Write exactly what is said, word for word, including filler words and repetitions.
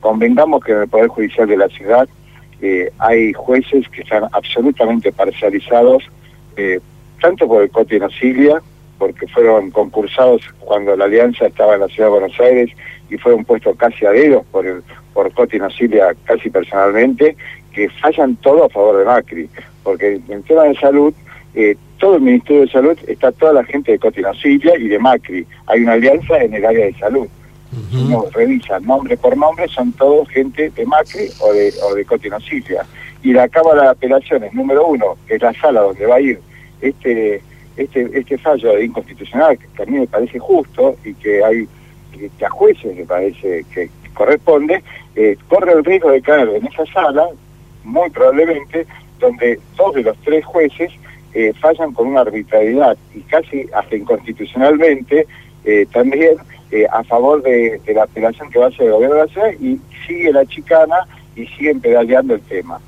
convengamos que en el Poder Judicial de la ciudad eh, hay jueces que están absolutamente parcializados, eh, tanto por el Coti Nocilia, porque fueron concursados cuando la Alianza estaba en la Ciudad de Buenos Aires y fueron puestos casi a dedos por el por Coti Nocilia casi personalmente, que fallan todo a favor de Macri, porque en el tema de salud, eh, todo el Ministerio de Salud está toda la gente de Coti Nocilia y de Macri. Hay una alianza en el área de salud. Uh-huh. Si uno revisa nombre por nombre, son todos gente de Macri o de, o de Coti Nocilia. Y la Cámara de Apelaciones número uno, que es la sala donde va a ir este este este fallo de inconstitucional, que a mí me parece justo y que hay que, que a jueces me parece que corresponde, eh, corre el riesgo de caer en esa sala, muy probablemente, donde dos de los tres jueces eh, fallan con una arbitrariedad y casi hasta inconstitucionalmente eh, también eh, a favor de, de la apelación que va a hacer el gobierno de la ciudad, y sigue la chicana y siguen pedaleando el tema.